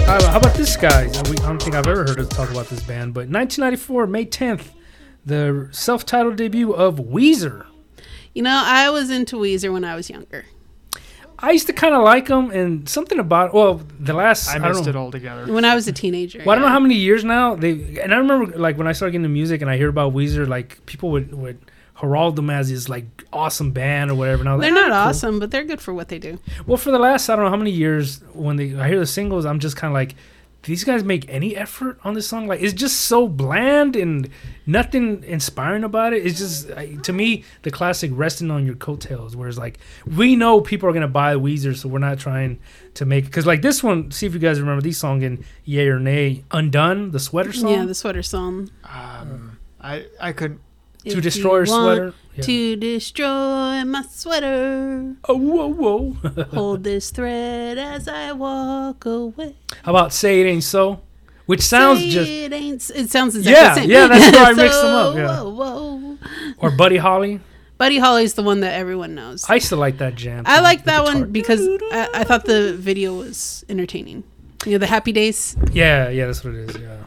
How about this guy? I don't think I've ever heard us talk about this band, but 1994, May 10th, the self-titled debut of Weezer. You know, I was into Weezer when I was younger. I used to kind of like them, and something about I missed it altogether. When I was a teenager. Well, I don't know how many years now and I remember like when I started getting into music and I hear about Weezer, like people would herald them as this like awesome band or whatever. Now they're not awesome, but they're good for what they do. Well, for the last I don't know how many years, when I hear the singles, I'm just kind of like, these guys make any effort on this song? Like, it's just so bland and nothing inspiring about it. It's just, to me, the classic resting on your coattails, whereas like we know people are gonna buy Weezer, so we're not trying to make, because like this one, see if you guys remember these songs in Yay or Nay. Undone, the sweater song. Yeah, the sweater song. I could. To destroy your sweater. Yeah. To destroy my sweater. Oh, whoa, whoa. Hold this thread as I walk away. How about Say It Ain't So? Which sounds it sounds exactly the same. Yeah, that's where I mixed them up. Yeah. Whoa, whoa. Or Buddy Holly. Buddy Holly's the one that everyone knows. I used to like that jam. I like that one because I thought the video was entertaining. You know, the Happy Days? Yeah, that's what it is, yeah.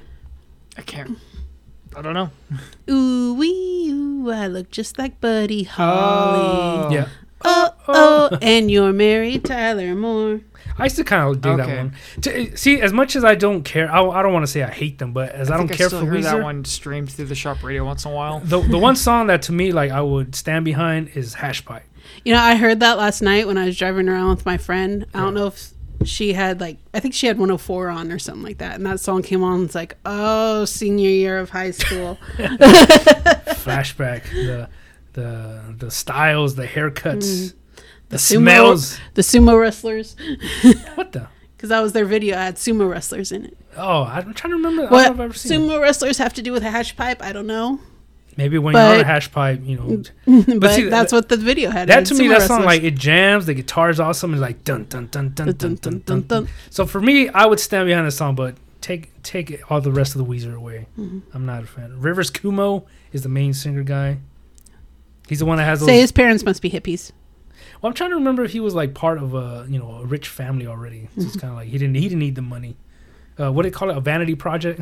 I don't know. Ooh, wee, ooh, I look just like Buddy Holly. Yeah. Oh, and you're married, Tyler Moore. I used to kind of do that one. See, as much as I don't care, I don't want to say I hate them, but as I don't care for Weezer, that one streamed through the shop radio once in a while. The one song that to me like I would stand behind is Hash Pipe. You know, I heard that last night when I was driving around with my friend. I don't know if she had I think she had 104 on or something like that, and that song came on. It's like, oh, senior year of high school. Flashback, the styles, the haircuts, the smells, the sumo wrestlers. What the? Because that was their video. I had sumo wrestlers in it. Oh, I'm trying to remember. What I don't know if I've ever seen sumo wrestlers have to do with a hash pipe? I don't know. Maybe when you're on a hash pipe, you know. But see, that's what the video had. That to me, that song, like, it jams. The guitar's awesome. It's like dun dun dun dun dun dun dun dun. So for me, I would stand behind the song, but take all the rest of the Weezer away. I'm not a fan. Rivers Cuomo is the main singer guy. He's the one that has those. Say his parents must be hippies. Well, I'm trying to remember if he was like part of a rich family already. So it's kind of like he didn't need the money. What do they call it? A vanity project.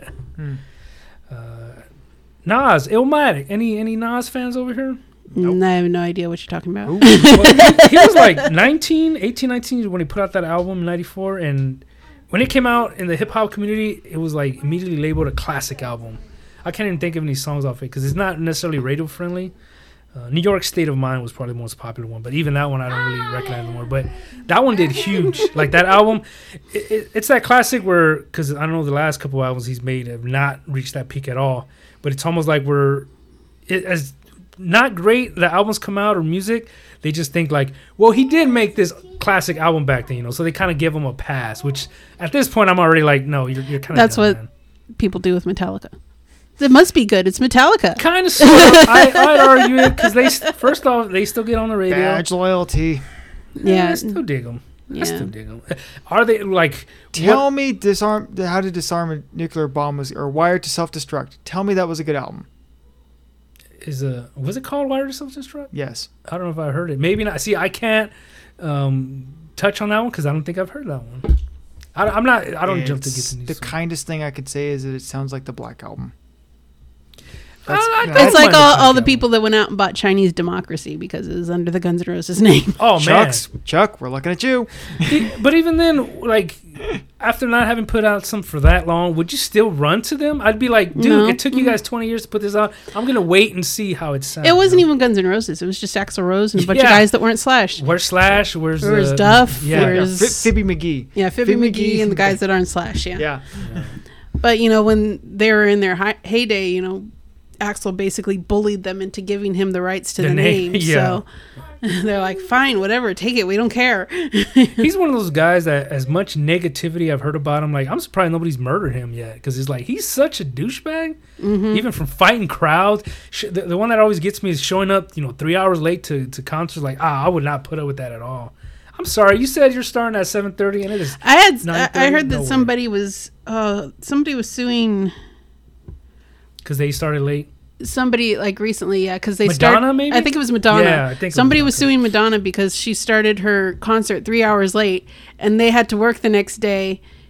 Nas, Illmatic. Any Nas fans over here? Nope. I have no idea what you're talking about. Well, he was like 19 when he put out that album in 94, and when it came out in the hip hop community, it was like immediately labeled a classic album. I can't even think of any songs off it because it's not necessarily radio friendly. New York State of Mind was probably the most popular one, but even that one I don't really recognize anymore. But that one did huge. Like that album, it's that classic where, because I don't know, the last couple albums he's made have not reached that peak at all. But it's almost like as not great the albums come out or music, they just think like, well, he did make this classic album back then, so they kind of give him a pass. Which at this point, I'm already like, no, you're kind of. That's what people do with Metallica. It must be good. It's Metallica. Kind of. Sort of. I'd argue it because first off, they still get on the radio. Badge loyalty. Yeah, I still dig them. Yeah. I still dig them. Are they like? Tell me how to disarm a nuclear bomb or Wired to Self-Destruct. Tell me that was a good album. Was it called Wired to Self-Destruct? Yes. I don't know if I heard it. Maybe not. See, I can't touch on that one because I don't think I've heard that one. I don't jump to get to the kindest thing I could say is that it sounds like the Black Album. It's like all the people that went out and bought Chinese Democracy because it was under the Guns N' Roses name. Oh, man. Chuck, we're looking at you. But even then, like, after not having put out something for that long, would you still run to them? I'd be like, dude, It took you guys 20 years to put this out. I'm going to wait and see how it sounds. It wasn't even Guns N' Roses. It was just Axl Rose and a bunch of guys that weren't Slash. Where's Slash? Where's Duff? Yeah. Where's Phoebe McGee. Yeah, Phoebe McGee and the guys that aren't Slash, yeah. But, when they were in their heyday, Axl basically bullied them into giving him the rights to the name. Yeah. So they're like, fine, whatever, take it. We don't care. He's one of those guys that as much negativity I've heard about him, like, I'm surprised nobody's murdered him yet because it's like he's such a douchebag, even from fighting crowds. The one that always gets me is showing up, 3 hours late to concerts. Like, I would not put up with that at all. I'm sorry. You said you're starting at 7:30 and it is. I heard that somebody was suing. Because they started late? Somebody, like, recently, yeah. Because they Madonna, maybe? I think it was Madonna. Yeah, I think somebody was suing Madonna because she started her concert 3 hours late, and they had to work the next day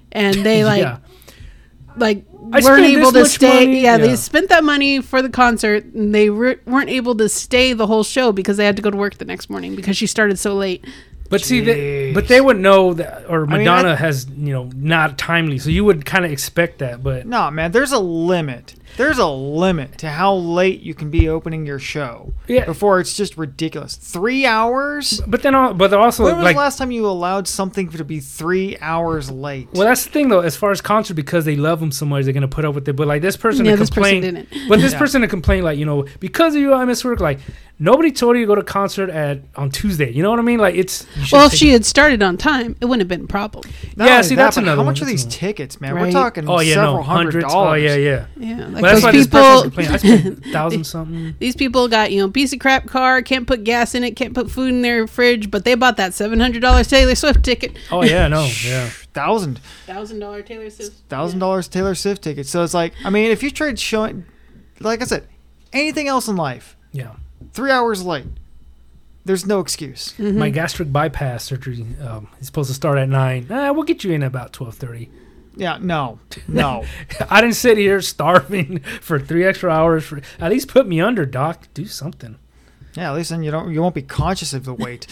and they like Yeah. like I weren't spent able this to much stay. money. Yeah, Yeah. they spent that money for the concert, and they weren't able to stay the whole show because they had to go to work the next morning because she started so late. But see, Jeez. but they would know that, or I mean, Madonna has, not timely, so you would kind of expect that. But No, man, there's a limit. There's a limit to how late you can be opening your show Yeah. before it's just ridiculous. 3 hours? but also When was like, the last time you allowed something to be 3 hours late? well, that's the thing though. As far as concert, because they love them so much, they're gonna put up with it. But like this person Yeah, to this person complain, didn't. but this Yeah. person to complain, like because of you, I miss work. Like nobody told you to go to concert on Tuesday. You know what I mean? Like it's. you should Well, if take she it. had started on time, it wouldn't have been a problem. Not yeah, only see, that, that's but another How one. much are That's these another tickets, man? We're Right. talking Oh yeah, several no, hundred hundreds. dollars. Oh yeah, yeah. Yeah, like But that's those why this person's people. complaining. I spent $1,000 something. These people got piece of crap car, can't put gas in it, can't put food in their fridge, but they bought that $700 Taylor Swift ticket. Oh yeah, no, yeah. $1,000 Taylor Swift. $1,000 Taylor Swift tickets. So it's like, I mean, if you tried showing, like I said, anything else in life, Yeah. 3 hours late, there's no excuse. Mm-hmm. My gastric bypass surgery is supposed to start at 9. We'll get you in about 12:30. Yeah, no. I didn't sit here starving for 3 extra hours. At least put me under, doc. Do something. Yeah, at least then you won't be conscious of the wait.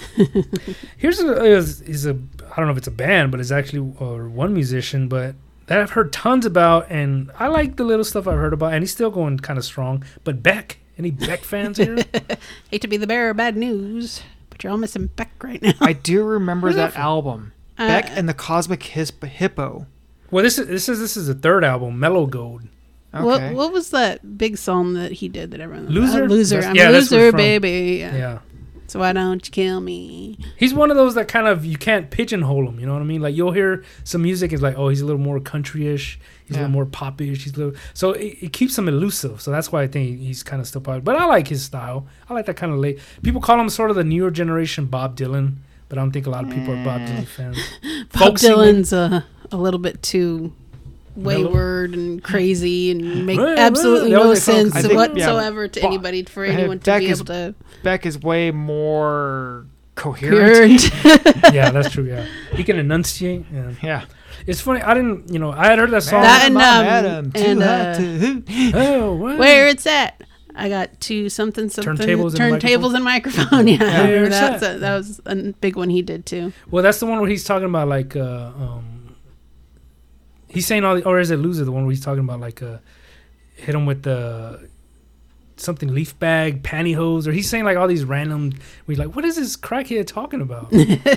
Here's is a I don't know if it's a band, but it's actually one musician, but that I've heard tons about, and I like the little stuff I've heard about, and he's still going kind of strong. But Beck, any Beck fans here? Hate to be the bearer of bad news, but you're all missing Beck right now. I do remember Where's that that from? album, Beck and the Cosmic Hippo. Well, this is the third album, Mellow Gold. Okay. What was that big song that he did that everyone Loser? Loser. That's- I'm yeah, a that's where loser, it's from. baby. Yeah. So why don't you kill me? He's one of those that kind of you can't pigeonhole him. You know what I mean? Like you'll hear some music, it's like, oh, he's a little more country-ish, he's a little more pop-ish, so it keeps him elusive. So that's why I think he's kind of still popular. But I like his style. I like that kind of late. People call him sort of the newer generation Bob Dylan, but I don't think a lot of people are Bob Dylan fans. Bob Folk singer. Dylan's a little bit too wayward and crazy and make absolutely That no was their sense focus. I think, whatsoever to anybody for anyone to Beck be is- able to Beck is way more coherent. hear. Yeah, that's true. Yeah, he can enunciate. Yeah. Yeah. It's funny. I didn't. I had heard that song. That and, Madam, too and, hot to hoot. Oh, what? Where it's at. I got two something Turntables and and microphone. Yeah, I remember Where's that. that? That was a big one he did too. Well, that's the one where he's talking about like he's saying all the, or is it Loser, the one where he's talking about like hit him with the something leaf bag pantyhose, or he's saying like all these random, we're like, what is this crackhead talking about?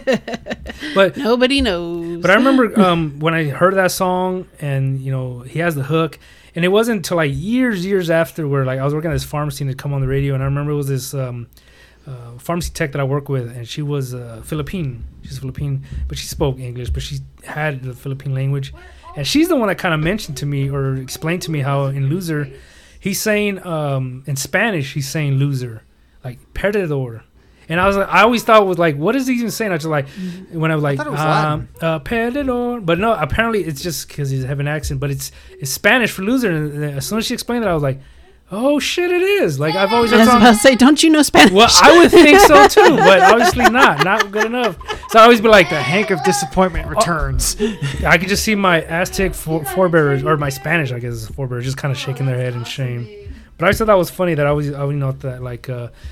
But Nobody knows. I remember when I heard that song, and he has the hook, and it wasn't until like years after where like I was working at this pharmacy and it come on the radio, and I remember it was this pharmacy tech that I work with, and she was Philippine. She's Philippine, but she spoke English, but she had the Philippine language, and she's the one that kind of mentioned to me or explained to me how in Loser, he's saying in Spanish, he's saying loser, like perdedor. And I always thought it was like, what is he even saying? I was just like, when I was like, I thought it was Latin. perdedor. But no, apparently it's just because he's having an accent, but it's Spanish for loser. And as soon as she explained it, I was like, oh shit, it is. Like I've always I was heard about to say, don't you know Spanish? well, I would think so too, but obviously not good enough. So I always be like, The Hank of Disappointment returns. I could just see my Aztec forebearers, or my Spanish, I guess, is forebearers, just kind of shaking their head in shame. But I always thought that was funny that I always know that like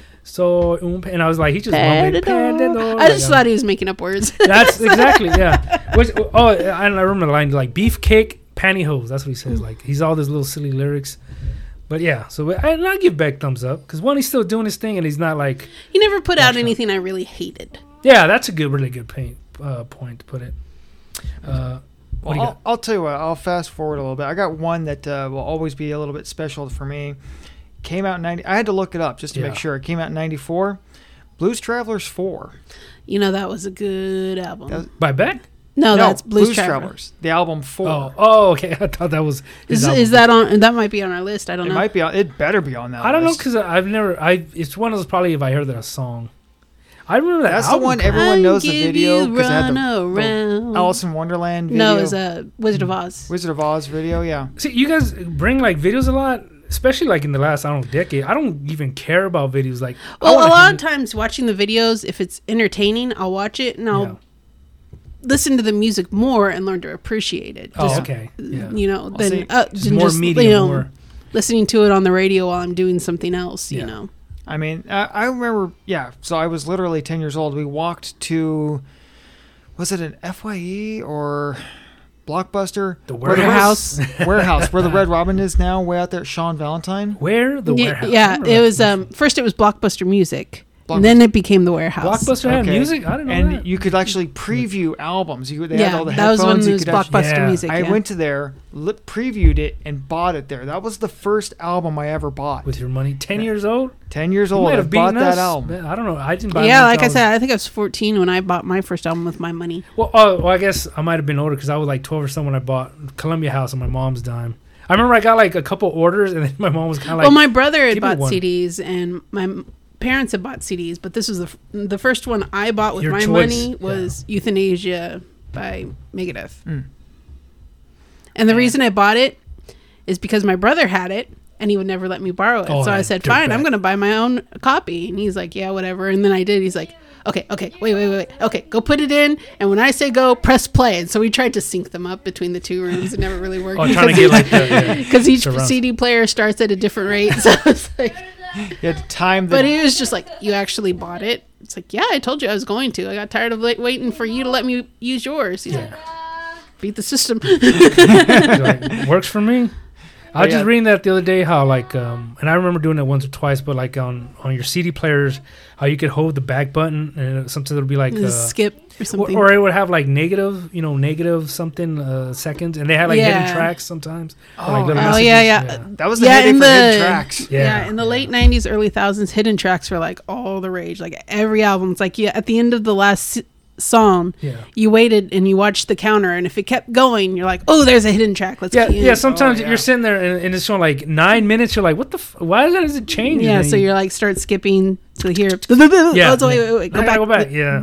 and I was like, he just mumbling, "Perdedor." I just thought he was making up words. That's exactly, yeah. And I remember the line like beefcake pantyhose. That's what he says. Like he's all these little silly lyrics. But yeah, so I give Beck thumbs up because one, he's still doing his thing, and he's not like. He never put out anything I really hated. Yeah, that's a really good point to put it. What do you got? I'll tell you what. I'll fast forward a little bit. I got one that will always be a little bit special for me. Came out in 90. I had to look it up just to make sure. It came out in 94. Blues Travelers 4. That was a good album. By Beck? No, that's Blues Traveler. Travelers. The album 4. Oh, okay. I thought that was. his album. Is that on? That might be on our list. I don't It know. might be. It better be on that. I don't know list. because it's one of those probably if I heard that song. I remember that. That's album the one cover. everyone knows the give video you because it had run the around. Alice in Wonderland video. No, it was a Wizard of Oz. Wizard of Oz video. Yeah. See, you guys bring like videos a lot, especially like in the last decade. I don't even care about videos. Like, Well, a lot of times watching the videos, if it's entertaining, I'll watch it and I'll listen to the music more and learn to appreciate it. Oh, okay. Yeah. You know, Well, than see, than more just, media, you know, more. listening to it on the radio while I'm doing something else. Yeah. You know. I mean, I remember, so I was literally 10 years old. We walked to, was it an FYE or Blockbuster? The Warehouse. Warehouse, where the Red Robin is now, way out there at Sean Valentine. Where? The Warehouse. I Yeah, remember it that was commercial. first it was Blockbuster Music. Blockbuster. And then it became the Warehouse. Blockbuster had Okay. music? I didn't know And that. you could actually preview albums. They had Yeah, all the that was when headphones. it You was could actually- Blockbuster Yeah. Music. I yeah. went to there, previewed it, and bought it there. That was the first album I ever bought. With your money. 10 years old? 10 years You old, might I have bought beaten us. that album. Man, I don't know. I didn't buy Yeah, it like I until said, I think I was 14 when I bought my first album with my money. Well, I guess I might have been older because I was like 12 or something when I bought Columbia House on my mom's dime. I remember I got like a couple orders and then my mom was kind of like, Well, my brother had "Give me bought one." CDs and my parents had bought CDs, but this was the first one I bought with Your my choice, money was Euthanasia by Megadeth. Mm. And the reason I bought it is because my brother had it and he would never let me borrow it. Oh, so I that said, fine, I'm dirtbag. going to buy my own copy. And he's like, yeah, whatever. And then I did. He's like, okay, wait. Okay, go put it in. And when I say go, press play. And so we tried to sync them up between the two rooms. It never really worked. Oh, trying to get like the, Because each surround. CD player starts at a different rate. So it's like... You had to time But the... he was just like, you actually bought it? It's like, yeah, I told you I was going to. I got tired of waiting for you to let me use yours. He's like, beat the system. like, works for me. I was Yeah. just reading that the other day how like and I remember doing it once or twice, but like on your CD players, how you could hold the back button and sometimes it'll be like Skip or something. or it would have like negative something seconds, and they had like hidden Yeah. tracks sometimes. Or, Oh, like, little oh, messages. yeah. That was the Yeah, heyday in for hidden the- tracks. Yeah, in the late 90s, early 2000s, hidden tracks were like all the rage. Like every album, it's like at the end of the last song, Yeah. you waited and you watched the counter, and if it kept going, you're like, oh, there's a hidden track. Let's Yeah, key in. yeah. Sometimes Oh, yeah. you're sitting there and it's showing like 9 minutes. You're like, what the? Why does it change? Yeah, And so then you're like, start skipping to hear. Yeah. Oh, so wait. I gotta go back, yeah.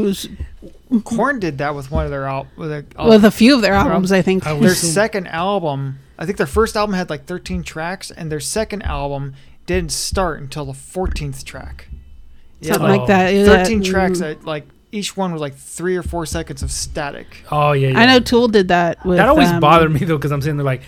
Korn did that with one of their With a few of their albums, I think. I their was- second album. I think their first album had like 13 tracks, and their second album didn't start until the 14th track. Yeah, Something like like that. Yeah, 13 tracks mm. that like each one was like 3 or 4 seconds of static. Oh yeah, yeah. I know Tool did that. With, That always bothered me though, because I'm sitting there like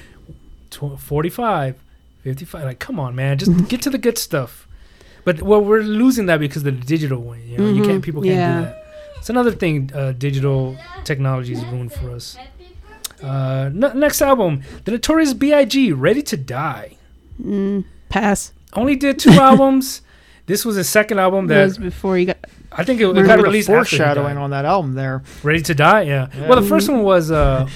45, 55. Like, come on, man, just get to the good stuff. But we're losing that because of the digital one. You know, Mhm, people can't yeah. do that. It's another thing. Digital technology is ruined for us. Next album, The Notorious B.I.G. Ready to Die. Pass. Only did 2 albums. This was his second album That that was before you got. I think it got Remember the released after he foreshadowing died. on that album there. Ready to Die, yeah. Yeah. Well, the first one was oh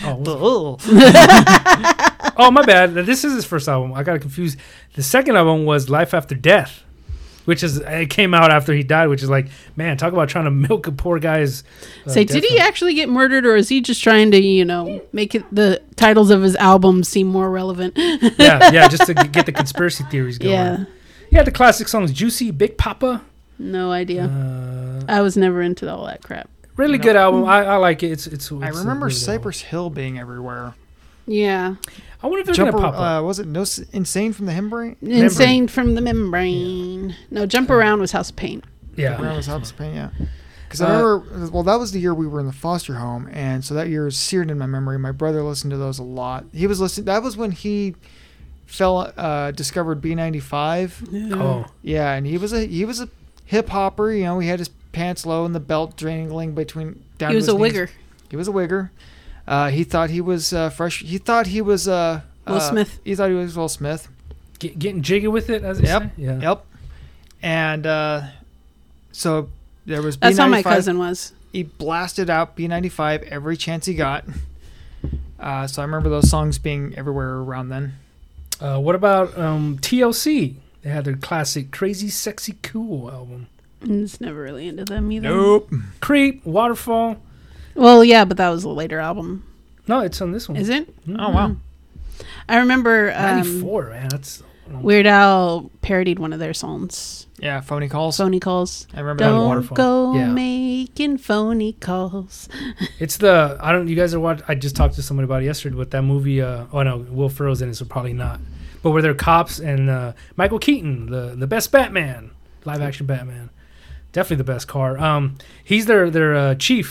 my bad. This is his first album. I got confused. The second album was Life After Death, which is it came out after he died. Which is like, man, talk about trying to milk a poor guy's. Say, death did he rate. actually get murdered, or is he just trying to, make it the titles of his albums seem more relevant? Yeah, just to get the conspiracy theories going. Yeah, He had the classic songs "Juicy," "Big Papa." no idea. Uh, I was never into all that crap. really good album. I like it. It's I remember really good Cypress Hill being everywhere. Yeah, album. I wonder if they're Jumper, gonna pop up. was it Insane from the Membrane? Insane from the Membrane. No, Jump Around was House of Pain. Yeah, Around was House of Pain, yeah. Because I remember, well, that was the year we were in the foster home, and so that year is seared in my memory. My brother listened to those a lot. He was listening. That was when he discovered B95. Oh, Yeah, and he was a hip hopper. You know, he had his pants low and the belt dangling between. Down He to was his a knees. wigger. He was a wigger. He thought he was fresh. He thought he was Will Smith. He thought he was Will Smith. getting jiggy with it, as they Yep. say. Yeah. Yep. And so there was. That's B95. how my cousin was. He blasted out B95 every chance he got. So I remember those songs being everywhere around then. What about TLC? They had their classic "Crazy Sexy Cool" album. It's never really into them either. Nope. "Creep," "Waterfall." Well, yeah, but that was a later album. No, it's on this one. Is it? Oh wow. I remember 94, man. That's Weird Al parodied one of their songs. Yeah, phony calls. Phony calls. I remember that. Don't Waterfall. go Yeah. making phony calls. it's the you guys are watching. I just talked to somebody about it yesterday with that movie. Oh no, Will Ferrell's in it, so probably not. But where they're cops and Michael Keaton, the best Batman, live action Batman, definitely the best car. He's their chief,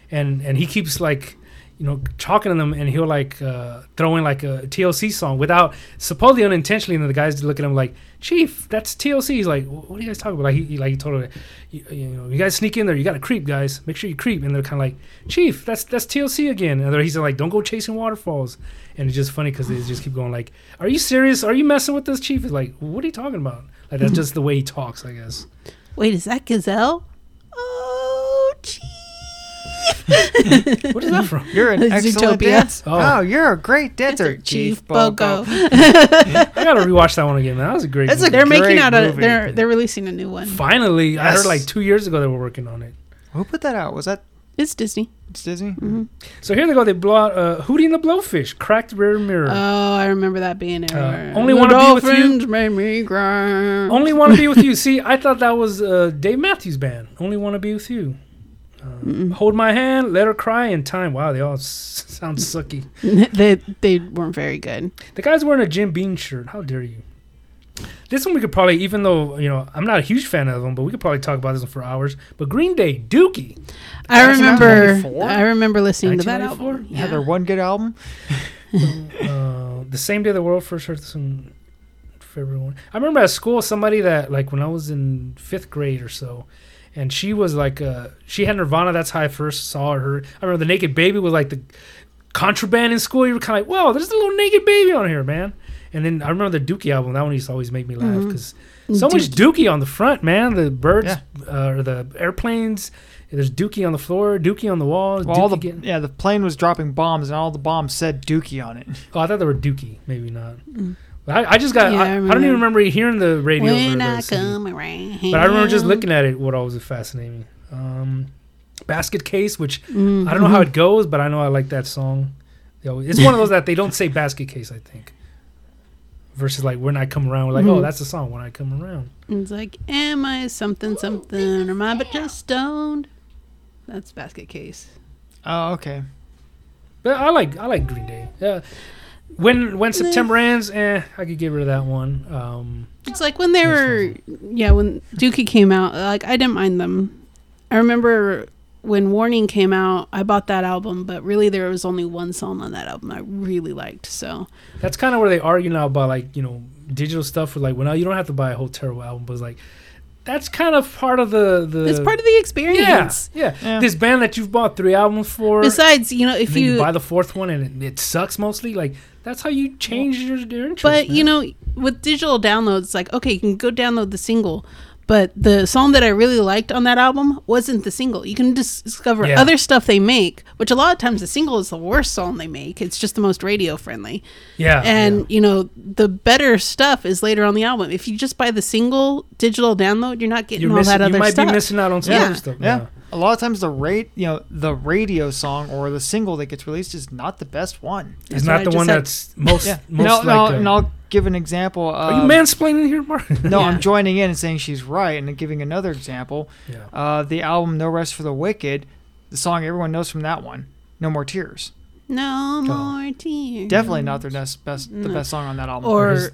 and he keeps like, you know, talking to them, and he'll like throw in like a TLC song without, supposedly unintentionally, and the guys look at him like, Chief, that's TLC. He's like, what are you guys talking about? Like he told her, you know, you guys sneak in there, you got to creep, guys. Make sure you creep. And they're kind of like, Chief, that's TLC again. And he's like, don't go chasing waterfalls. And it's just funny because they just keep going like, are you serious? Are you messing with this, Chief? It's like, what are you talking about? Like that's just the way he talks, I guess. Wait, is that Gazelle? Oh, Chief. What is that from? You're an excellent Zootopia. dancer. Oh. Oh, you're a great dancer, Chief Bogo. I gotta rewatch that one again, man. That was a great That's movie. They're making great out a. movie. They're releasing a new one. Finally, I Yes. heard like 2 years ago they were working on it. Who put that out? Was that It's Disney. it's Disney? Mm-hmm. So here they go. They blow out Hootie and the Blowfish, Cracked Rear Mirror. Oh, I remember that being everywhere. Only The Wanna Be With You. Dolphins made me cry. Only Want to Be With You. See, I thought that was Dave Matthews Band. Only Want to Be With You. Hold My Hand, Let Her Cry, and Time. Wow, they all sound sucky. they weren't very good. The guy's wearing a Jim Beam shirt. How dare you? This one we could probably, even though, you know, I'm not a huge fan of them, but we could probably talk about this one for hours. But Green Day, Dookie. I remember 1994? listening to that 1994? album. Yeah, their one good album. The same day the world first heard this in February 1. I remember at school somebody that, like, when I was in 5th grade or so, and she was like, she had Nirvana. That's how I first saw her. I remember the Naked Baby was like the contraband in school. You were kind of like, wow, there's a little Naked Baby on here, man. And then I remember the Dookie album. That one used to always make me laugh because so much Dookie on the front, man. The birds or the airplanes. There's Dookie on the floor, Dookie on the wall. Well, Dookie the plane was dropping bombs, and all the bombs said Dookie on it. Oh, I thought they were Dookie. Maybe not. But I just got. Yeah, I don't even remember hearing the radio. When or I the CD. come around. But I remember just looking at it. What always fascinated me. Basket Case, which I don't know how it goes, but I know I like that song. It's one of those that they don't say Basket Case, I think. Versus like When I Come Around, we're like, oh, that's the song When I Come Around. It's like, am I something, or am I but just stoned? That's Basket Case. Oh, okay. But I like Green Day. Yeah. When September ends, I could get rid of that one. It's like when they were, when Dookie came out, like I didn't mind them. I remember when Warning came out, I bought that album, but really there was only one song on that album I really liked. So that's kind of where they argue now about, like, you know, digital stuff. With like, well, now you don't have to buy a whole terrible album, but it's like, that's kind of part of the it's part of the experience. Yeah. This band that you've bought 3 albums for. Besides, you know, if you buy the 4th one and it sucks mostly, like, that's how you change your interest. But man. you know, with digital downloads, it's like, okay, you can go download the single, but the song that I really liked on that album wasn't the single. You can discover other stuff they make, which a lot of times the single is the worst song they make. It's just the most radio friendly. Yeah. And, you know, the better stuff is later on the album. If you just buy the single digital download, you're not getting all that other stuff. You might be missing out on some other stuff. Yeah. A lot of times the radio song or the single that gets released is not the best one. It's not the one that's most and I'll give an example. Are you mansplaining here, Mark? No, I'm joining in and saying she's right, and then giving another example. Yeah. The album No Rest for the Wicked, the song everyone knows from that one, No More Tears. No More Tears. Definitely not their the best song on that album. Or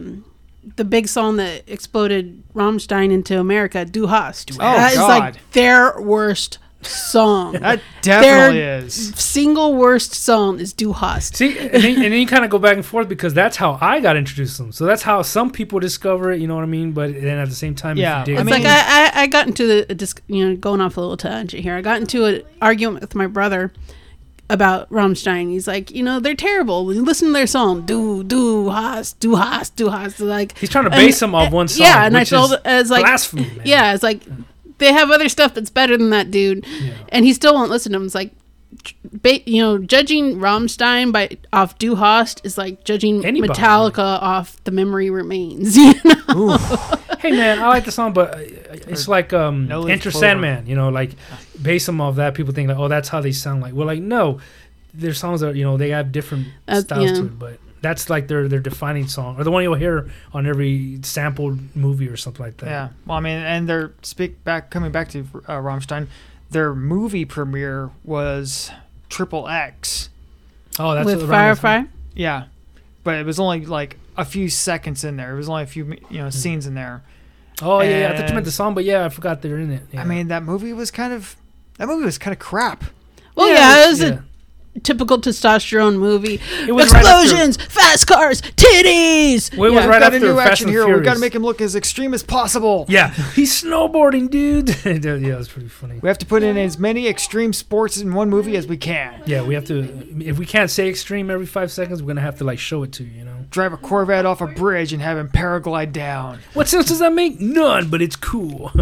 the big song that exploded Rammstein into America, Du Hast. That is like their worst song. That definitely is. Single worst song is Du Hast. See, and then you kind of go back and forth because that's how I got introduced to them. So that's how some people discover it, you know what I mean? But then at the same time, yeah, if you dig it's like I got into going off a little tangent here. I got into an argument with my brother about Rammstein. He's like, you know, they're terrible. When you listen to their song, Du Hast. Like, he's trying to base them off one song. Yeah, and I told it's like blasphemy, man. Yeah, it's like they have other stuff that's better than that, dude. Yeah. And he still won't listen to him. It's like, you know, judging Rammstein off Du Hast is like judging Metallica off The Memory Remains. You know? Hey man, I like the song, but it's like Enter Sandman. You know, like base them off that. People think like, oh, that's how they sound like. Well, like no, their songs are, you know, they have different styles to it, but that's like their defining song, or the one you'll hear on every sampled movie or something like that. Yeah, well, I mean, and coming back to Rammstein, their movie premiere was XXX. Oh, that's with Firefly. Yeah, but it was only like a few seconds in there. It was only a few scenes in there. Oh yeah, I thought you meant the song, but yeah, I forgot they're in it. Yeah. I mean, that movie was kind of crap. Well, yeah, it was a typical testosterone movie. It was explosions, fast cars, titties. Well, it was right got after a new Fast action and hero. Furious. We got to make him look as extreme as possible. Yeah, he's snowboarding, dude. Yeah, that's pretty funny. We have to put in as many extreme sports in one movie as we can. Yeah, we have to. If we can't say extreme every 5 seconds, we're gonna have to like show it to you. You know. Drive a Corvette off a bridge and have him paraglide down. What sense does that make? None, but it's cool.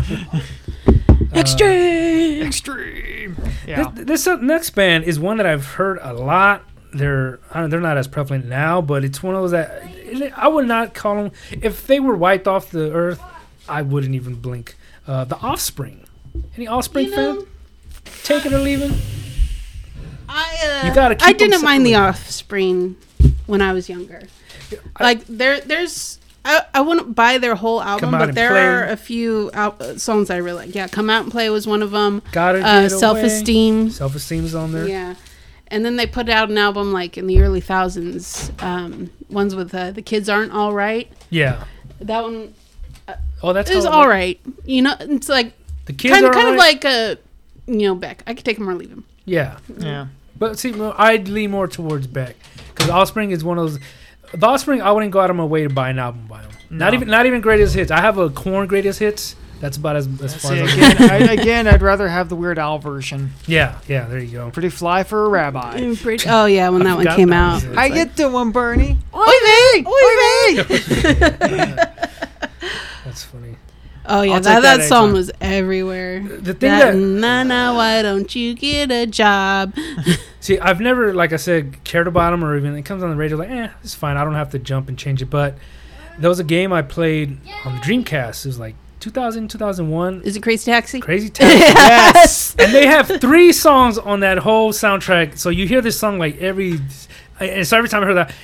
Extreme. Yeah. This next band is one that I've heard a lot. They're not as prevalent now, but it's one of those that I would not call them. If they were wiped off the earth, I wouldn't even blink. The Offspring. Any Offspring fan? Take it or leave it? You gotta keep I didn't mind the separated. Offspring when I was younger. Like there's. I wouldn't buy their whole album, but there are a few songs I really like. Yeah, Come Out and Play was one of them. Gotta Get Self-Esteem. Away. Self-Esteem is on there. Yeah. And then they put out an album like in the early thousands, ones with The Kids Aren't All Right. Yeah. That one That's all right. You know, it's like the kids kind are of all right. like a Beck. I could take him or leave him. Yeah. Yeah. But see, I'd lean more towards Beck because Offspring is one of those. The Offspring, I wouldn't go out of my way to buy an album by them. No. Not even greatest hits. I have a Korn greatest hits. That's about as far as I'd rather have the Weird Al version. Yeah, there you go. Pretty fly for a rabbi. Oh yeah, when that one came out. I get the one, Bernie. Oy vey! That's funny. Oh yeah, that song was everywhere. The thing Nana, why don't you get a job? See, I've never, like I said, cared about them or even it comes on the radio like, it's fine. I don't have to jump and change it. But there was a game I played on the Dreamcast. It was like 2000, 2001. Is it Crazy Taxi? Crazy Taxi. Yes. And they have 3 songs on that whole soundtrack. So you hear this song like every time I heard that,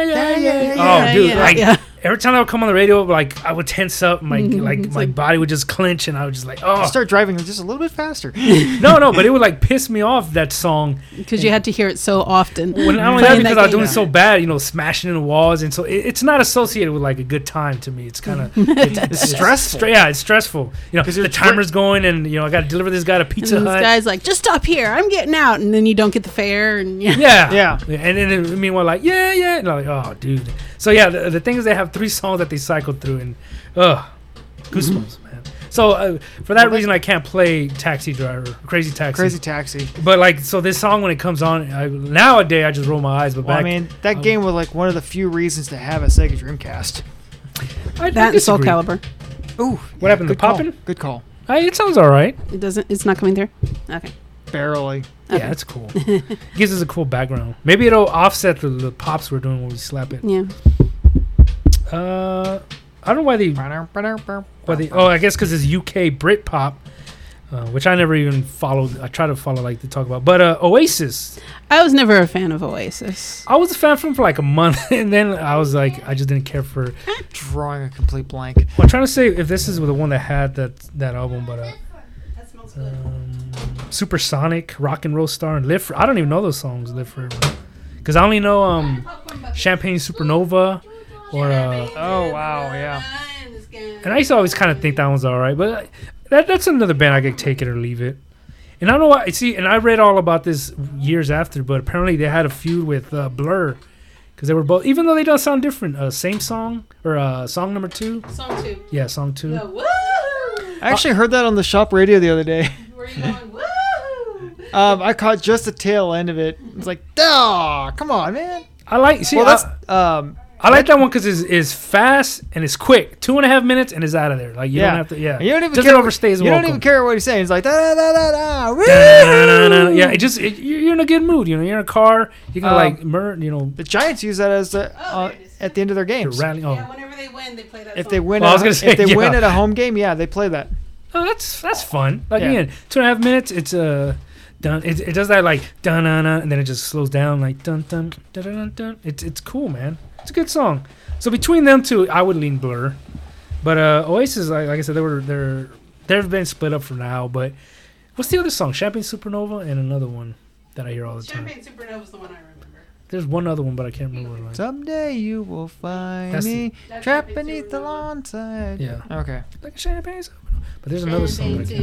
every time I would come on the radio, like I would tense up, my body would just clench, and I would just like, start driving just a little bit faster. No, but it would like piss me off, that song, because you had to hear it so often. Well, not only that, because I was doing so bad, smashing into walls, and so it's not associated with like a good time to me. It's kind of it's stressful. It's stressful. The timer's going, and I got to deliver this guy to Pizza Hut. This guy's like, just stop here, I'm getting out, and then you don't get the fare, and and then meanwhile, like and I'm like, oh, dude. So yeah, the thing is, they have 3 songs that they cycled through, and goosebumps, man. So for that reason, I can't play Taxi Driver, Crazy Taxi. But like, so this song when it comes on, nowadays I just roll my eyes. But back, that game was like one of the few reasons to have a Sega Dreamcast. That and Soul Calibur. Ooh, what happened to Poppin'? Good call. It sounds all right. It's not coming through. Okay. Barely. Okay. Yeah, that's cool. Gives us a cool background. Maybe it'll offset the pops we're doing when we slap it. Yeah. I don't know why they. I guess because it's UK Britpop, which I never even followed. I try to follow like they talk about. But Oasis. I was never a fan of Oasis. I was a fan for like a month, and then I was like, I just didn't care for. Drawing a complete blank. Well, I'm trying to say if this is the one that had that album, but that smells good. Supersonic, Rock and Roll Star, and Live. I don't even know those songs. Live Forever, because I only know Champagne Supernova, or oh wow, yeah. And I used to always kind of think that one's all right, but that's another band I could take it or leave it. And I don't know why. See, and I read all about this years after, but apparently they had a feud with Blur, because they were both, even though they don't sound different. Same song or song number 2. Song 2. Yeah, song 2. Yeah, woo! I actually heard that on the shop radio the other day. Where you going? Woo! I caught just the tail end of it. It's like, come on, man. I like. See, I like that one because it's fast and it's quick. 2.5 minutes and it's out of there. Like you don't have to. Yeah, and you don't even doesn't overstay as well. You don't even care what he's saying. It's like da da da da. Yeah, you're in a good mood. You're in a car. You can The Giants use that as at the end of their games. Yeah, whenever they win, they play that. If they win, if they win at a home game, they play that. Oh, that's fun. Like again, 2.5 minutes. It's done. It does that like dun dun dun, and then it just slows down like dun dun dun dun dun. It's cool, man. It's a good song. So between them two, I would lean Blur. But Oasis, like I said, they've been split up for now. But what's the other song? Champagne Supernova and another one that I hear all the time. Champagne Supernova is the one I remember. There's one other one, but I can't remember. Like. Someday you will find me trapped beneath the lawn side. Yeah. Okay. Like champagne. But there's another song. But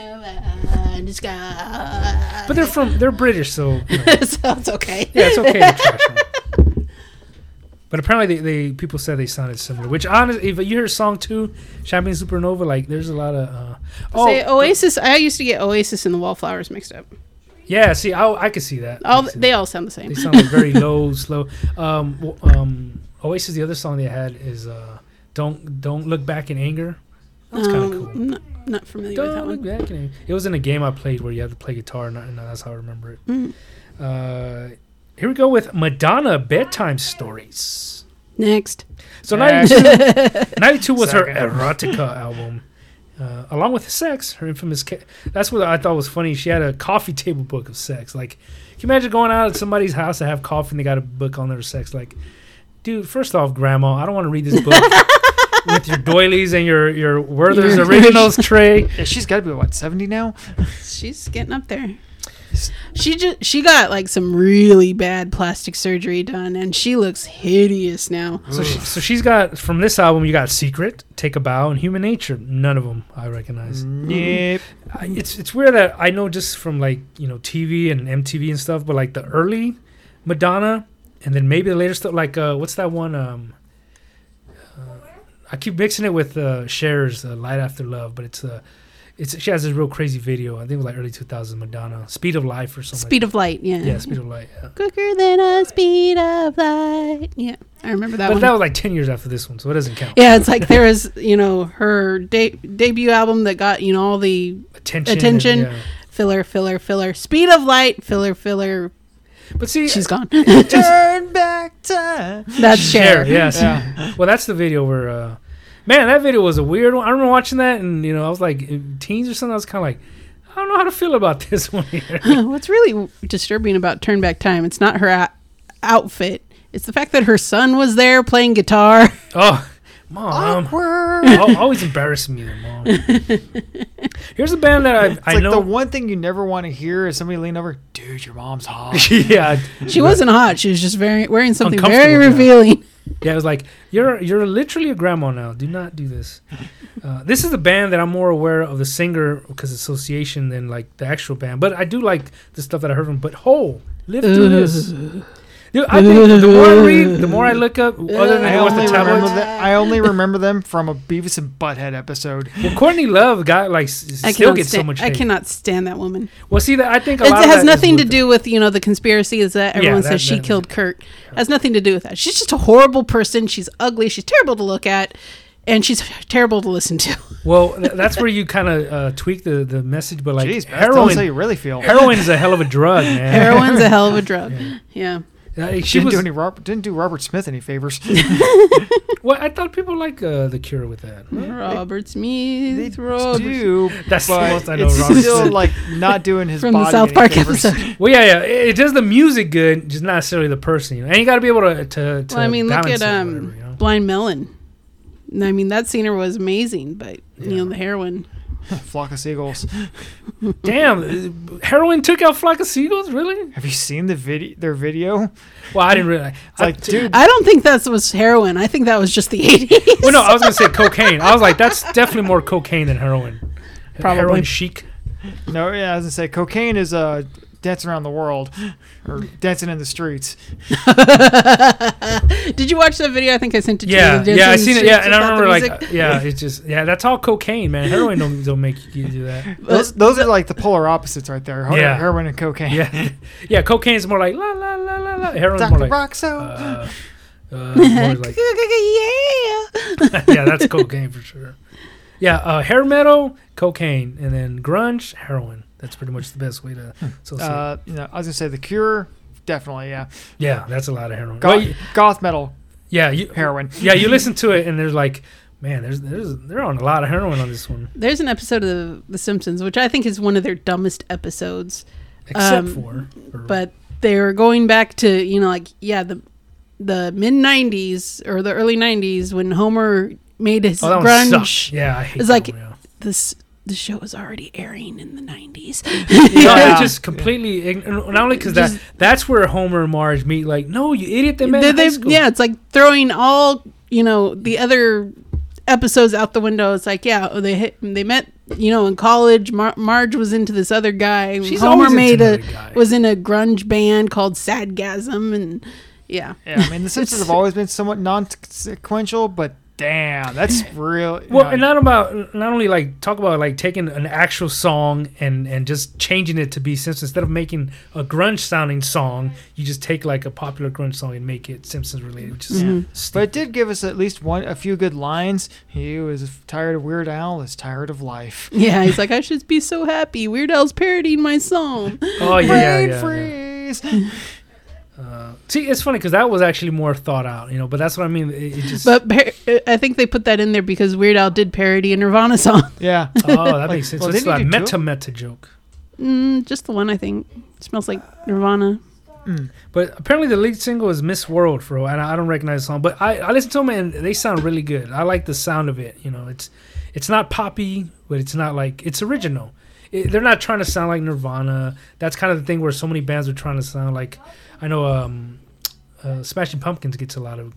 they're British, so. So it's okay. Yeah, it's okay to trash them. But apparently, they people said they sounded similar. Which, honestly, if you hear song 2, Champagne Supernova, like there's a lot of. Say Oasis. I used to get Oasis and the Wallflowers mixed up. Yeah, see, I could see that. They all sound the same. They sound like very low, slow. Oasis, the other song they had is "Don't Look Back in Anger." That's kind of cool. I'm not familiar with that one. Look Back in Anger. It was in a game I played where you had to play guitar, and that's how I remember it. Here we go with Madonna bedtime stories. Next. So 92 was her erotica album. Along with sex, her infamous. That's what I thought was funny. She had a coffee table book of sex. Like, can you imagine going out at somebody's house to have coffee and they got a book on their sex? Like, dude, first off, Grandma, I don't want to read this book with your doilies and your Werther's Originals tray. Yeah, she's got to be, what, 70 now? She's getting up there. She got like some really bad plastic surgery done, and she looks hideous now. So she's got, from this album, you got Secret, Take a Bow, and Human Nature. None of them I recognize. Yep. It's weird that I know just from like TV and MTV and stuff, but like the early Madonna, and then maybe the later stuff. Like what's that one? I keep mixing it with Cher's Light After Love, but it's she has this real crazy video. I think it was like early 2000s Madonna, Speed of Life or something. Speed of Light, yeah. Yeah, Speed of Light. Yeah. Quicker than a speed of light. Yeah, I remember that one. But that was like 10 years after this one, so it doesn't count. Yeah, it's like there was, her debut album that got, all the attention. Yeah. Filler. Speed of Light, filler. But see, she's gone. Turn back time. That's Cher. Yes. Yeah. Well, that's the video where... man, that video was a weird one. I remember watching that, and I was like, teens or something. I was kind of like, I don't know how to feel about this one here. What's really disturbing about Turn Back Time? It's not her outfit. It's the fact that her son was there playing guitar. Oh, Mom! Always embarrassing me, Mom. Here's a band that I know. The one thing you never want to hear is somebody lean over, dude, your mom's hot. Yeah, she wasn't hot. She was just wearing something very revealing. Yeah, it was like, you're literally a grandma now. Do not do this. This is a band that I'm more aware of the singer because association than like the actual band. But I do like the stuff that I heard from. But Live Through This. Dude, I think the more I read, the more I look up. Other than I only remember them from a Beavis and Butthead episode. Well, Courtney Love still gets so much hate. I cannot stand that woman. Well, see, I think it has nothing to do with the conspiracy is that everyone says she killed Kurt. It has nothing to do with that. She's just a horrible person. She's ugly. She's terrible to look at. And she's terrible to listen to. Well, that's where you kind of tweak the message. But like, jeez, heroin, that's how you really feel. Heroin is a hell of a drug, man. Heroin's a hell of a drug. Yeah. She didn't do Robert Smith any favors. Well, I thought people like The Cure with that. Robert Smith. They do. That's the most I know. It's still like not doing his from body the South Park episode. Well, yeah. It does the music good, just not necessarily the person. And you got to be able to. Well, I mean, look at Blind Melon. I mean, that scenery was amazing, but the heroin. Flock of Seagulls. Damn, heroin took out Flock of Seagulls? Really? Have you seen their video? Well, I didn't realize. Dude, I don't think that was heroin. I think that was just the 80s. Well, no, I was gonna say cocaine. I was like, that's definitely more cocaine than heroin. Probably. Heroin chic. No, yeah, I was gonna say cocaine is dancing around the world or dancing in the streets. Did you watch that video? I think I sent it to you. Yeah, I seen it. Yeah, and I remember it's just that's all cocaine, man. Heroin don't make you do that. Those are like the polar opposites right there. Heroin and cocaine. Yeah. Cocaine is more like la la la la la. Heroin is Dr. more like Roxo. More like yeah, that's cocaine for sure. Yeah, hair metal, cocaine, and then grunge, heroin. That's pretty much the best way to associate. I was gonna say The Cure, definitely, yeah. Yeah, that's a lot of heroin. Goth metal. Yeah, heroin. Yeah, you listen to it and there's like, man, they're on a lot of heroin on this one. There's an episode of The Simpsons, which I think is one of their dumbest episodes. Except for. But they were going back to the mid '90s or the early '90s when Homer made his grunge. Yeah, I hate it's like this. the show was already airing in the 90s. Yeah, just completely. Not only because that's where Homer and Marge meet. Like, no, you idiot, they met in high school. Yeah, it's like throwing all the other episodes out the window. It's like, yeah, they met in college. Marge was into this other guy. Homer was in a grunge band called Sadgasm, and yeah. I mean, the Simpsons have always been somewhat non-sequential, but damn, that's real. Well, and not only like talk about like taking an actual song and just changing it to be Simpsons. Instead of making a grunge sounding song, you just take like a popular grunge song and make it Simpsons related, which is But it did give us at least a few good lines. He was tired of Weird Al, is tired of life. Yeah, he's like, I should be so happy. Weird Al's parodying my song. Oh yeah, Brain freeze. See, it's funny because that was actually more thought out, but that's what I mean. It just. But I think they put that in there because Weird Al did parody a Nirvana song. Yeah. Oh, that makes sense. Well, it's like meta joke. Just the one, I think. It smells like Nirvana. But apparently the lead single is Miss World, and I don't recognize the song. But I listen to them and they sound really good. I like the sound of it. It's not poppy, but it's not like it's original. They're not trying to sound like Nirvana. That's kind of the thing where so many bands are trying to sound like. I know Smashing Pumpkins gets a lot of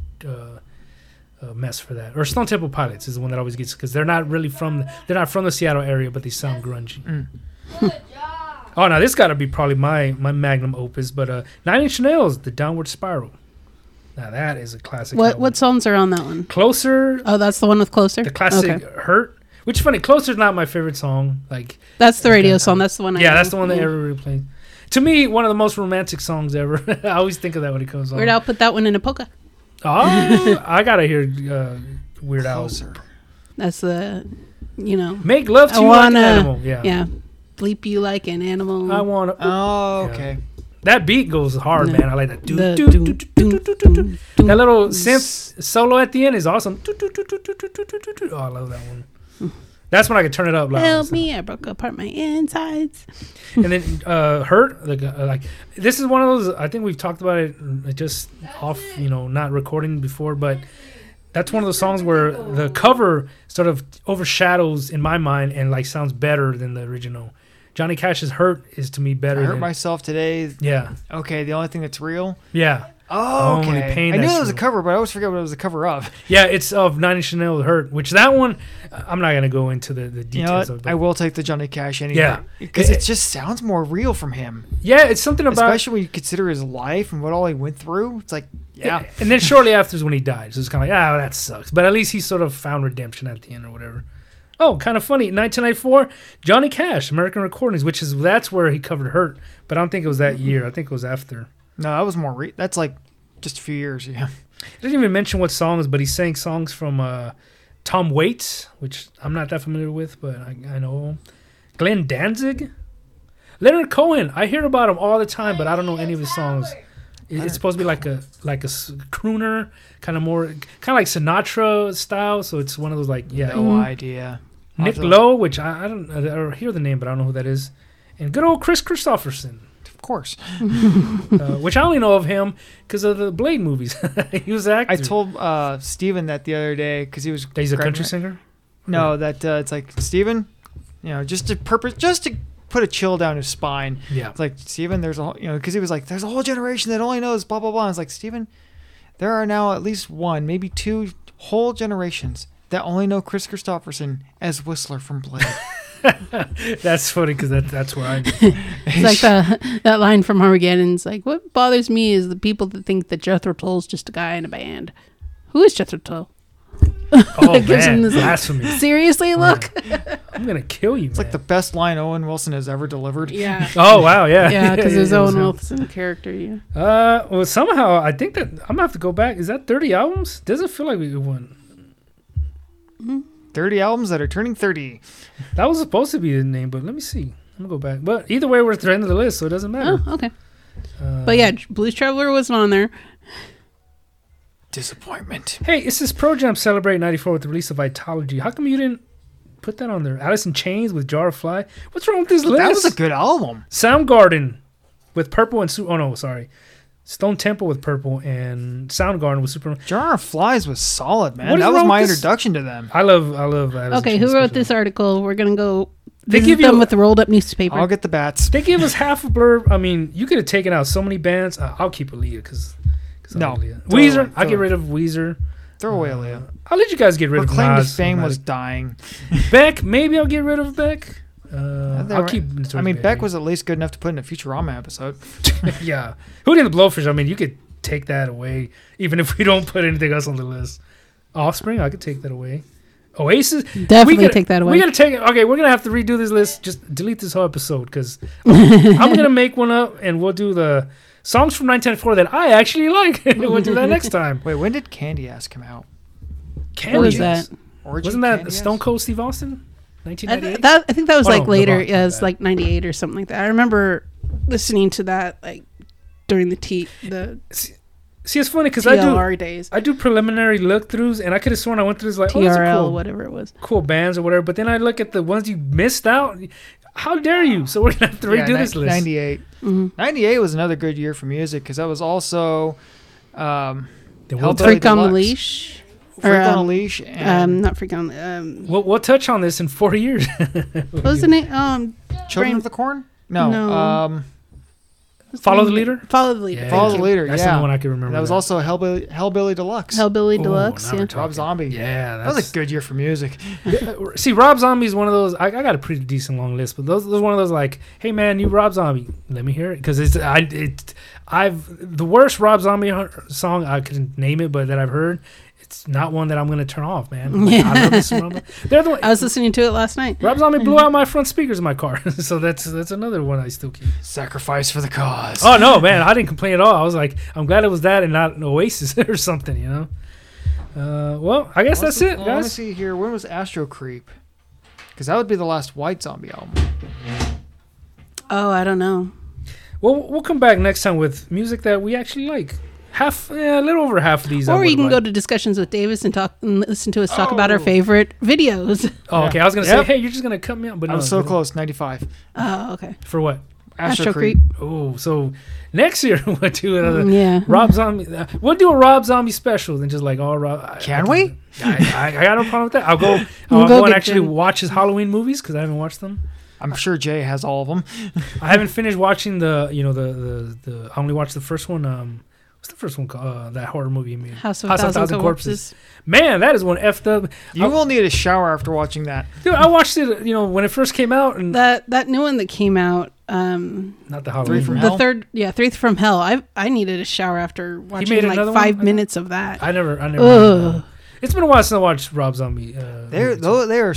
mess for that. Or Stone Temple Pilots is the one that always gets because they're not from the Seattle area, but they sound grungy. Oh, now this got to be probably my magnum opus, but Nine Inch Nails, The Downward Spiral. Now that is a classic. What songs are on that one? Closer. Oh, that's the one with Closer. The classic Hurt. Which is funny. Closer's not my favorite song. Like that's the radio song. That's the one. That's the one that everybody plays. To me, one of the most romantic songs ever. I always think of that when it comes on. Weird Al put that one in a polka. Oh, I gotta hear Weird Al. That's the, Make love to you like an animal. Yeah. Bleep you like an animal. I wanna. Oh, okay. That beat goes hard, man. I like that. That little synth solo at the end is awesome. Oh, I love that one. That's when I could turn it up loud. Help me, I broke apart my insides. And then Hurt, like this is one of those, I think we've talked about it just off, not recording before, but that's one of those songs where the cover sort of overshadows in my mind and like sounds better than the original. Johnny Cash's Hurt is to me better. I Hurt Myself Today. Yeah. Okay, the only thing that's real? Yeah. Oh, okay. I knew it was a cover, but I always forget what it was a cover of. Yeah, it's of Nine Inch Nails Hurt, which that one, I'm not going to go into the details of. I will take the Johnny Cash anyway. Yeah. Because it just sounds more real from him. Yeah, it's something about. Especially when you consider his life and what all he went through. It's like, yeah. And then shortly after is when he died. So it's kind of like, that sucks. But at least he sort of found redemption at the end or whatever. Oh, kind of funny. 1994, Johnny Cash, American Recordings, that's where he covered Hurt. But I don't think it was that year. I think it was after. No, that was more. That's like just a few years, yeah. He doesn't even mention what songs, but he sang songs from Tom Waits, which I'm not that familiar with, but I know him. Glenn Danzig. Leonard Cohen. I hear about him all the time, but I don't know any of his songs. It's supposed to be like a crooner, kind of like Sinatra style. So it's one of those like no idea. Nick Lowe, which I hear the name, but I don't know who that is, and good old Chris Christopherson. Of course. Which I only know of him because of the Blade movies. He was an actor. I told Steven that the other day because he's a country singer. No, that it's like Steven, just to put a chill down his spine. Yeah. It's like, Steven, there's because he was like, there's a whole generation that only knows blah, blah, blah. And it's like, Steven, there are now at least one, maybe two whole generations that only know Chris Christopherson as Whistler from Blade. That's funny because that's where I know. It's like that line from Armageddon. It's like, what bothers me is the people that think that Jethro Tull's just a guy in a band. Who is Jethro Tull? Oh, man, blasphemy. Seriously, look. I'm going to kill you, It's like the best line Owen Wilson has ever delivered. Yeah. Oh, wow, yeah. Yeah, because there's Owen Wilson character, yeah. Well, somehow, I think that I'm going to have to go back. Is that 30 albums? Doesn't feel like we won. 30 albums that are turning 30. That was supposed to be the name, but let me see. I'm going to go back. But either way, we're at the end of the list, so it doesn't matter. Oh, okay. But yeah, Blues Traveler wasn't on there. Disappointment. Hey, it says Pro Jam celebrate 94 with the release of Vitalogy. How come you didn't put that on there? Alice in Chains with Jar of Fly. What's wrong with this list? That was a good album. Soundgarden with Purple and Oh, no, sorry. Stone Temple with Purple, and Soundgarden with Superman. Jar of Flies was solid, man. What is That was wrong my with this? introduction to them. I love Alice Okay, in who Chains wrote especially. this article? We're gonna go They visit give you- them with the rolled up newspaper. I'll get the bats. They gave us half a blurb. I mean, you could have taken out so many bands. I'll keep Aaliyah because No. Weezer. Throw I'll it. get rid of Weezer. Throw away Aaliyah. I'll let you guys get rid Her of claim to Nas. fame automatic. was dying. Beck. Maybe I'll get rid of Beck. I'll keep. I mean, Beck was at least good enough to put in a Futurama episode. Yeah. Hootie and the Blowfish. I mean, you could take that away, even if we don't put anything else on the list. Offspring. I could take that away. Oasis. Definitely we gotta- take that away. We gotta take it. Okay, we're gonna have to redo this list. Just delete this whole episode because I'm gonna make one up and we'll do the songs from 1994 that I actually like. We'll do that next time. Wait, when did Candy Ass come out? Candy What was Ass. that? Origin Wasn't that Candy Ass? Stone Cold Steve Austin? I 1998. think that was Oh, like no, later. Levant, Yeah, it was bad. like 98 or something like that. I remember listening to that like during the See, it's funny because I TLR days. do preliminary look throughs, and I could have sworn I went through this like, oh, those are TRL, cool, whatever it was. cool bands or whatever. But then I look at the ones you missed out. How dare you? So we're gonna have to redo this list. 98. Mhm. 98 was another good year for music because that was also Then we'll, Hellbilly touch, Freak on the Deluxe. Leash. Freak Or, on a Leash and Not Freak on. we'll touch on this in 4 years. What was the name? Children Brain- of the Corn? No. No. Follow the Leader? Follow the Leader. Yeah. Follow Thank the you. Leader. That's yeah. the only one I can remember. That was also Hellbilly Deluxe. Hellbilly Ooh, Deluxe. now Yeah. we're talking. Rob Zombie. Yeah, That was a good year for music. See, Rob Zombie is one of those. I got a pretty decent long list, but those one of those like, hey man, new Rob Zombie, let me hear it because I've the worst Rob Zombie song I couldn't name it, but that I've heard. It's not one that I'm gonna turn off, man. Like, I love this Rob. They're the one. I was listening to it last night. Rob Zombie blew out my front speakers in my car, so that's another one I still keep. Sacrifice for the cause. Oh no, man, I didn't complain at all. I was like, I'm glad it was that and not an Oasis or something, you know. Well, I guess that's it, Let me guys. see here. When was Astro Creep? Because that would be the last White Zombie album. Oh, I don't know. Well, we'll come back next time with music that we actually like. A little over half of these. I Or you would've can go liked. to Discussions with Davis and listen to us talk about our Oh. favorite videos. Oh, okay. Yeah. I was gonna Yep. say, hey, you're just gonna cut me out, but I no. was so close. 95. Oh, okay. For what? Astro, Astro Creep. Creep. Oh, so next year we'll do another Yeah. Rob Zombie. We'll do a Rob Zombie special, and just like all Rob. Can we? I got no problem with that. I'll go. We'll I'll go go and get actually Jim. watch his Halloween movies because I haven't watched them. I'm sure Jay has all of them. I haven't finished watching the. I only watched the first one. What's the first one called? That horror movie you made. House of a Thousand Corpses. Man, that is one effed up. You will need a shower after watching that. Dude, I watched it. When it first came out, and That new one that came out, not the Halloween. Three from one. Hell? the third, Three from Hell. I needed a shower after watching made like another 5 one? minutes of that. I never. Ugh. It's been a while since I watched Rob Zombie. They are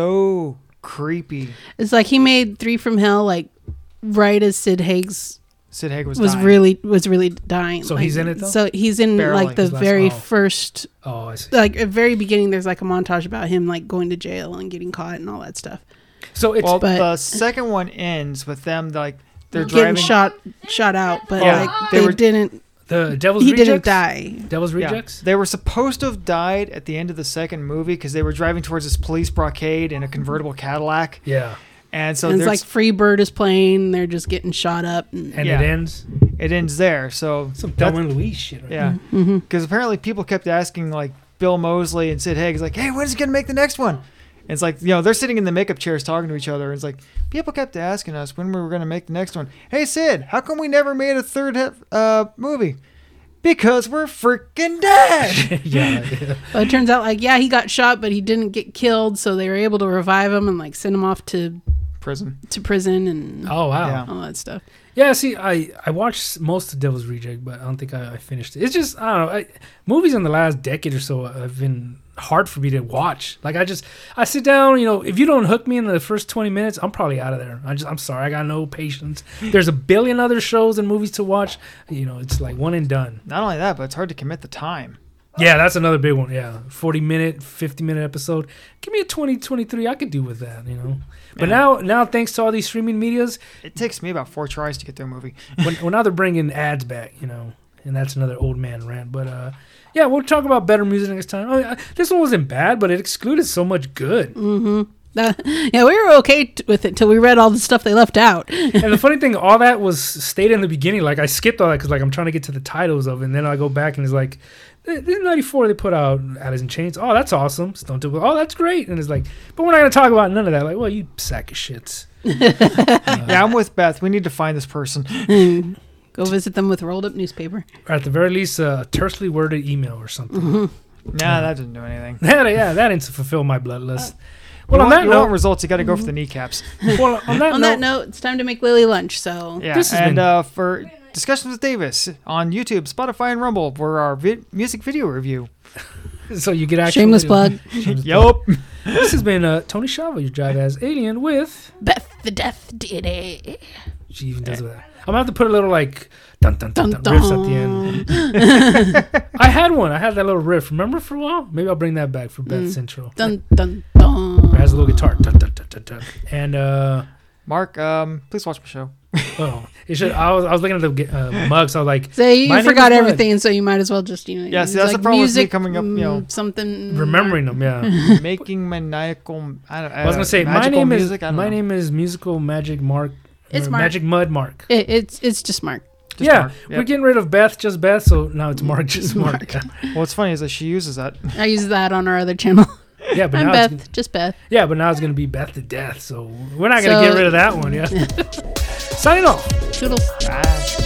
so creepy. It's like he made Three from Hell like right as Sid Haig's Sid Haig was was dying. really dying. So Like, he's in it, though? So he's in Barely. like the His last- very oh. first, Oh, I see. like at very beginning. There's like a montage about him like going to jail and getting caught and all that stuff. So it's Well, But- the second one ends with them like they're Getting driving. shot out, but Yeah, like they they were- didn't. the Devil's He Rejects. didn't die. Devil's Yeah. Rejects. They were supposed to have died at the end of the second movie because they were driving towards this police blockade in a convertible Cadillac, Yeah, and so And it's there's like Free Bird is playing. They're just getting shot up. and Yeah. it ends. it ends there. So Some that's- Thelma and Louise shit. Right? yeah, Mhm. because apparently people kept asking like Bill Moseley and Sid Haig, like, "Hey, when's he gonna make the next one?" And it's like they're sitting in the makeup chairs talking to each other. And it's like people kept asking us when we were gonna make the next one. Hey Sid, how come we never made a third movie? Because we're freaking dead. yeah. But it turns out like he got shot, but he didn't get killed, so they were able to revive him and like send him off to Prison. prison and Oh wow. Yeah. all that stuff. Yeah, see, I watched most of Devil's Reject, but I don't think I finished it. It's just, I don't know. Movies in the last decade or so have been hard for me to watch. Like, I sit down, if you don't hook me in the first 20 minutes, I'm probably out of there. I'm sorry. I got no patience. There's a billion other shows and movies to watch. It's like one and done. Not only that, but it's hard to commit the time. Yeah, that's another big one. Yeah, 40-minute, 50-minute episode. Give me a 20, 23. I could do with that, But Yeah. now, thanks to all these streaming medias, It takes me about 4 tries to get through a movie. when now they're bringing ads back, and that's another old man rant. But yeah, we'll talk about better music next time. This one wasn't bad, but it excluded so much good. Mm-hmm. Yeah, we were okay with it till we read all the stuff they left out. And the funny thing, all that was stated in the beginning. Like, I skipped all that because, like, I'm trying to get to the titles of it. And then I go back and it's like, this is 94, they put out Alice in Chains. Oh, that's awesome. Stone Temple. Oh, that's great. And it's like, but we're not going to talk about none of that. Like, well, you sack of shits. Yeah, I'm with Beth. We need to find this person. Go visit them with rolled up newspaper. Or at the very least, a tersely worded email or something. Mm-hmm. Nah, that didn't do anything. That didn't fulfill my bloodlust. Well, on that note, results, you got to go for the kneecaps. Well, on that note, it's time to make Lily lunch. So yeah, and for Discussions with Davis on YouTube, Spotify, and Rumble for our music video review. So you get actually shameless plug. Yup. This has been Tony Shava, your drive as alien with Beth the Death DNA. She even does that. I'm gonna have to put a little like dun dun dun dun, dun riffs at the end. I had one. I had that little riff. Remember for a while? Maybe I'll bring that back for Beth's intro. Dun dun dun. It has a little guitar. Dun dun dun dun dun. And Mark, please watch my show. Oh, it should. I was looking at the mug, so I was like, so you forgot everything, so you might as well just Yeah, see, that's the problem with me coming up. Something remembering them. Yeah, making maniacal. I was gonna say my name is Musical Magic Mark. It's Mark. Magic Mud Mark. It's just Mark. Just Mark. We're getting rid of Beth, just Beth, so now it's Mark, just Mark. Well, what's funny is that she uses that. I use that on our other channel. Yeah, but I'm now Beth, just Beth. Yeah, but now it's gonna be Beth to Death, so we're not gonna get rid of that one. Yeah. Signing off. Toodles. Bye.